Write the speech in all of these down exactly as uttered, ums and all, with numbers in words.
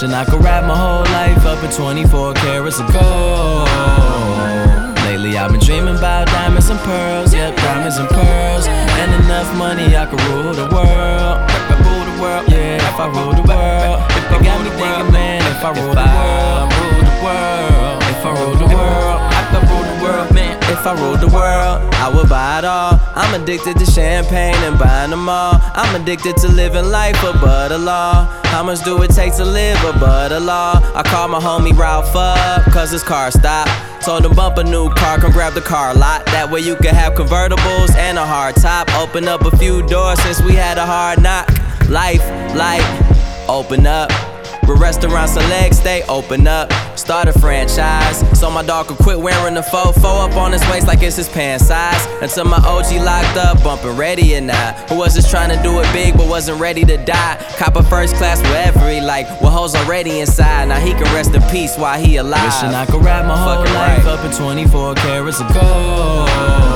Wishing I could wrap my whole life up in twenty-four carats of gold. Lately I've been dreaming about diamonds and pearls, yep, diamonds and pearls. And enough money I could rule the world. Rule the world, yeah, if I rule the world. It got me thinking, man, if I rule the world, rule the world. If I rule the world, I could rule the world, man. If I ruled the world, I would buy it all. I'm addicted to champagne and buying them all. I'm addicted to living life above the law. How much do it take to live above the law? I called my homie Ralph up, cause his car stopped. Told him bump a new car, come grab the car lot. That way you can have convertibles and a hard top. Open up a few doors since we had a hard knock. Life, light, open up. With restaurants and legs, stay open up. Start a franchise, so my dog could quit wearing the fofo up on his waist like it's his pant size. Until my O G locked up, bumping ready or not. Who was just trying to do it big but wasn't ready to die. Cop a first class wherever he like, with hoes already inside. Now he can rest in peace while he alive. Wishing I could wrap my whole life right up in twenty-four carats of gold.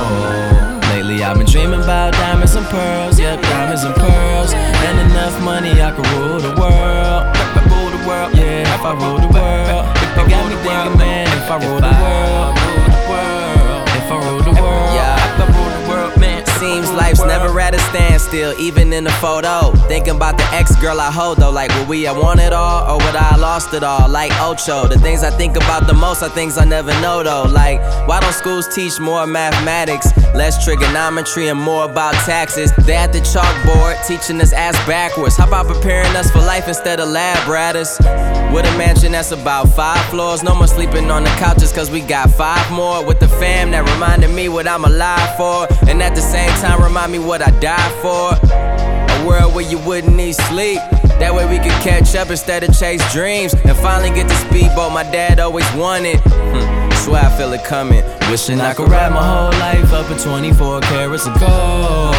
Lately I've been dreaming about diamonds and pearls, yep, diamonds and pearls. And enough money I could rule the world. Rule the world, yeah, if I rule the world. It got me thinking, man, if I rule the world, rule the world. If I rule the world, yeah, I could rule the world, man. Seems life's never at a standstill, even in the photo. Thinking about the ex-girl I hold though, like would we have won it all, or would I have lost it all? Like Ocho, the things I think about the most are things I never know though. Like, why don't schools teach more mathematics, less trigonometry, and more about taxes? They at the chalkboard, teaching us ass backwards. How about preparing us for life instead of lab ratters? With a mansion that's about five floors, no more sleeping on the couches cause we got five more. With the fam that reminded me what I'm alive for, and at the same time remind me what I died for. A world where you wouldn't need sleep, that way we could catch up instead of chase dreams. And finally get the speedboat my dad always wanted. hmm. Swear I feel it coming. Wishing I could wrap my whole life up in twenty-four carats of gold.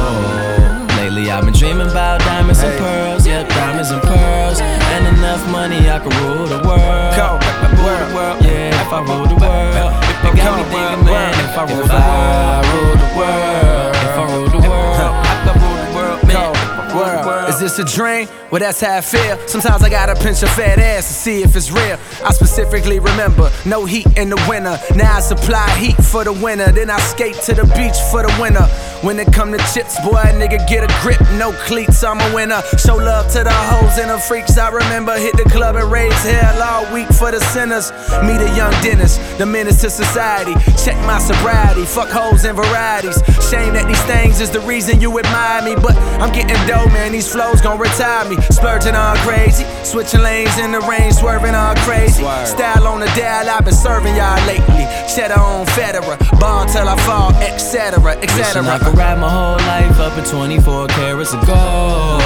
Lately I've been dreaming about diamonds and pearls, yep, diamonds and pearls. And enough money I could rule the world. Rule the world, yeah, if I rule the world. It got me thinking, man, if I rule the world, rule the world. If I rule the world, I could rule the world, man. World. Is this a dream? Well, that's how I feel. Sometimes I gotta pinch a fat ass to see if it's real. I specifically remember no heat in the winter. Now I supply heat for the winter. Then I skate to the beach for the winter. When it come to chips, boy, nigga get a grip. No cleats, I'm a winner. Show love to the hoes and the freaks. I remember hit the club and raise hell all week for the sinners. Meet a young dentist, the menace to society. Check my sobriety, fuck hoes and varieties. Shame that these things is the reason you admire me, but I'm getting dough, man. These flows gon' retire me. Splurging all crazy, switching lanes in the rain, swerving all crazy. Style on the dial, I've been serving y'all lately. Cheddar on Federer, ball till I fall, et cetera, et cetera. Wishing I could wrap my whole life up in twenty-four carats of gold.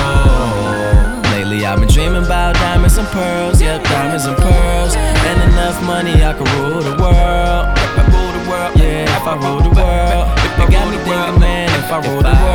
Lately I've been dreaming about diamonds and pearls, yep, diamonds and pearls. And enough money I could rule the world. Rule the world, yeah, if I rule the world. It got me thinking, man, if I rule the world.